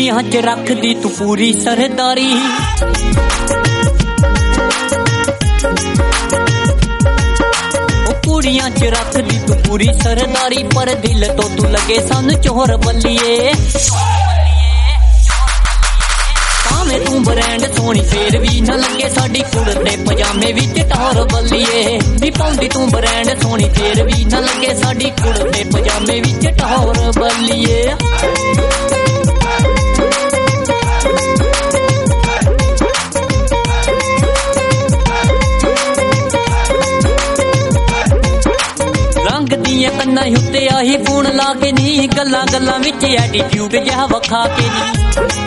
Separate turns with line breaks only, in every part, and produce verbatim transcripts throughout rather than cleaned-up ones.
ਕੁੜੀਆਂ ਚ ਰੱਖਦੀ ਤੂੰ ਪੂਰੀ ਸਰਦਾਰੀ। ਕੁੜੀਆਂ ਚ ਰੱਖਦੀ ਤੂੰ ਪੂਰੀ ਸਰਦਾਰੀ, ਪਰ ਦਿਲ ਤੋਂ ਤੂੰ ਲੱਗੇ ਸਾਨੂੰ ਚੋਰ ਬੱਲੀਏ। ਭਾਵੇਂ ਤੂੰ ਬ੍ਰਾਂਡ ਸੋਹਣੀ ਫੇਰ ਵੀ ਨਾ ਲੱਗੇ ਸਾਡੀ ਕੁੜਤੇ ਪਜਾਮੇ ਵਿੱਚ ਟੌਰ ਬੱਲੀਏ। ਨੀ ਪਾਉਂਦੀ ਤੂੰ ਬ੍ਰਾਂਡ ਸੋਹਣੀ ਫੇਰ ਵੀ ਨਾ ਲੱਗੇ ਸਾਡੀ ਕੁੜਤੇ ਪਜਾਮੇ ਵਿੱਚ ਟੌਰ ਬੱਲੀਏ। ਰੰਗ ਦੀਆਂ ਕੰਨਾਂ ਉੱਤੇ ਆਹੀ ਫੋਨ ਲਾ ਕੇ ਨੀ, ਗੱਲਾਂ ਗੱਲਾਂ ਵਿੱਚ ਐਟੀਟਿਊਡ ਜਿਹਾ ਵਿਖਾ ਕੇ ਨੀ।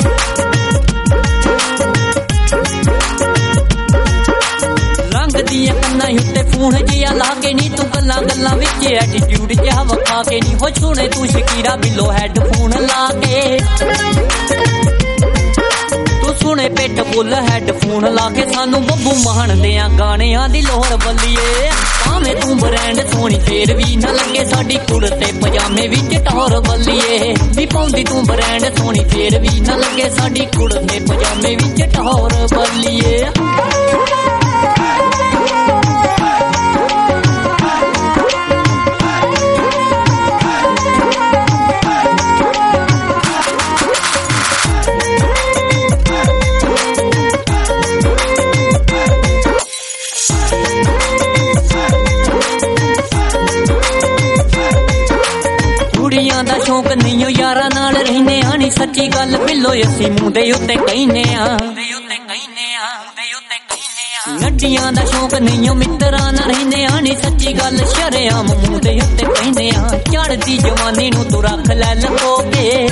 ਰੰਗ ਦੀਆਂ ਕੰਨਾਂ ਉੱਤੇ ਫੋਨ ਜਿਹਾ ਲਾ ਕੇ ਨੀ, ਤੂੰ ਗੱਲਾਂ ਗੱਲਾਂ ਵਿੱਚ ਐਟੀਟਿਊਡ ਜਿਹਾ ਵਿਖਾ ਕੇ ਨੀ। ਹੋ ਸੁਣੇ ਤੂੰ ਸ਼ਕੀਰਾ ਬਿੱਲੋ ਹੈਡਫੋਨ ਲਾ ਕੇ, ਤੂੰ ਸੁਣੇ ਪਿੱਟ ਬੁੱਲ ਹੈਡਫੋਨ ਲਾ ਕੇ ਸਾਨੂੰ ਬੱਬੂ ਮਾਨ ਦਿਆਂ ਗਾਣਿਆਂ ਦੀ ਲੋਹਰ ਬੱਲੀਏ। ਭਾਵੇਂ ਤੂੰ ਬ੍ਰਾਂਡ ਸੋਹਣੀ ਫੇਰ ਵੀ ਨਾ ਲੱਗੇ ਸਾਡੀ ਕੁੜਤੇ ਪਜਾਮੇ ਵਿੱਚ ਟੌਰ ਬੱਲੀਏ। ਵੀ ਪਾਉਂਦੀ ਤੂੰ ਬ੍ਰਾਂਡ ਸੋਹਣੀ ਫੇਰ ਵੀ ਨਾ ਲੱਗੇ ਸਾਡੀ ਕੁੜਤੇ ਪਜਾਮੇ ਵਿੱਚ ਟੌਰ ਬੱਲੀਏ। ਕੁੜੀਆਂ ਦਾ ਸ਼ੌਂਕ ਨਹੀਂ ਓ ਯਾਰਾਂ ਨਾਲ ਰਹਿੰਦੇ ਆ ਨੀ, ਸੱਚੀ ਗੱਲ ਬਿੱਲੋ ਅਸੀਂ ਮੂੰਹ ਦੇ ਉੱਤੇ ਕਹਿੰਦੇ ਆ। ਨੱਡੀਆਂ ਦਾ ਸ਼ੌਂਕ ਨਹੀਂ ਓ ਮਿੱਤਰਾਂ ਨਾਲ ਰਹਿੰਦੇ ਆ ਨੀ, ਸੱਚੀ ਗੱਲ ਸ਼ਰੇਆਮ ਮੂੰਹ ਦੇ ਉੱਤੇ ਕਹਿੰਦੇ ਆ। ਚੜ੍ਹਦੀ ਜਵਾਨੀ ਨੂੰ ਤੂੰ ਰੱਖ ਲੈ ਲਕੋ ਕੇ,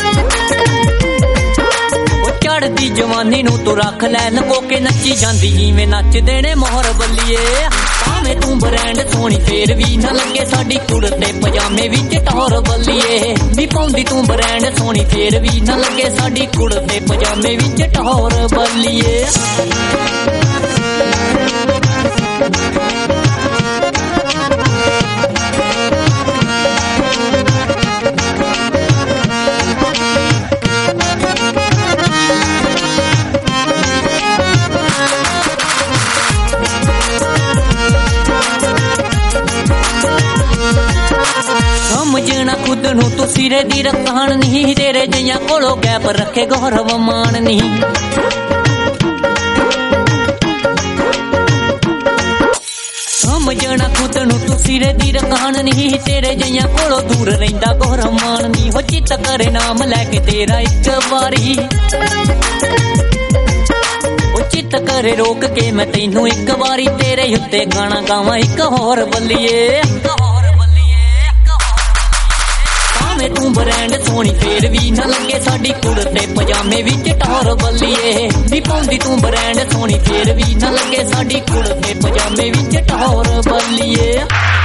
ਚੜ੍ਹਦੀ ਜਵਾਨੀ ਨੂੰ ਤੂੰ ਰੱਖ ਲੈ ਲਕੋ ਕੇ, ਨੱਚੀ ਜਾਂਦੀ ਜਿਵੇਂ ਨੱਚਦੇ ਨੇ ਮੋਹਰ ਬੱਲੀਏ। ਭਾਵੇਂ ਤੂੰ ਬ੍ਰਾਂਡ ਸੋਹਣੀ ਫੇਰ ਵੀ ਨਾ ਲੱਗੇ ਸਾਡੀ ਕੁੜਤੇ ਪਜਾਮੇ ਵਿੱਚ ਟੌਰ ਬੱਲੀਏ। ਵੀ ਪਾਉਂਦੀ ਤੂੰ ਬ੍ਰਾਂਡ ਸੋਹਣੀ ਫੇਰ ਵੀ ਨਾ ਲੱਗੇ ਸਾਡੀ ਕੁੜਤੇ ਪਜਾਮੇ ਵਿੱਚ ਟੌਰ ਬੱਲੀਏ। ਸਮਝਣਾ ਖੁਦ ਨੂੰ ਤੂੰ ਸਿਰੇ ਦੀ ਰਕਾਨ ਨਹੀਂ, ਤੇਰੇ ਜਿਹੀਆਂ ਕੋਲੋਂ ਗੈਪ ਰੱਖੇ ਗੌਰਵ ਮਾਨ ਨਹੀਂ। ਸਮਝਣਾ ਖੁਦ ਨੂੰ ਤੂੰ ਸਿਰੇ ਦੀ ਰਕਾਨ ਨਹੀਂ, ਤੇਰੇ ਜਿਹੀਆਂ ਕੋਲੋਂ ਦੂਰ ਰਹਿੰਦਾ ਗੌਰਵ ਮਾਨ ਨਹੀਂ। ਹੋ ਚਿੱਤ ਕਰੇ ਨਾਮ ਲੈ ਕੇ ਤੇਰਾ ਇੱਕ ਵਾਰੀ, ਉਹ ਚਿੱਤ ਕਰੇ ਰੋਕ ਕੇ ਮੈਂ ਤੈਨੂੰ ਇੱਕ ਵਾਰੀ, ਤੇਰੇ ਉੱਤੇ ਗਾਣਾ ਗਾਵਾਂ ਇੱਕ ਹੋਰ ਬੱਲੀਏ। ਭਾਵੇਂ ਤੂੰ ਬ੍ਰਾਂਡ ਸੋਹਣੀ ਫੇਰ ਵੀ ਨਾ ਲੱਗੇ ਸਾਡੀ ਕੁੜਤੇ ਪਜਾਮੇ ਵਿੱਚ ਟੌਰ ਬੱਲੀਏ। ਵੀ ਪਾਉਂਦੀ ਤੂੰ ਬ੍ਰਾਂਡ ਸੋਹਣੀ ਫੇਰ ਵੀ ਨਾ ਲੱਗੇ ਸਾਡੀ ਕੁੜਤੇ ਪਜਾਮੇ ਵਿੱਚ ਟੌਰ ਬੱਲੀਏ।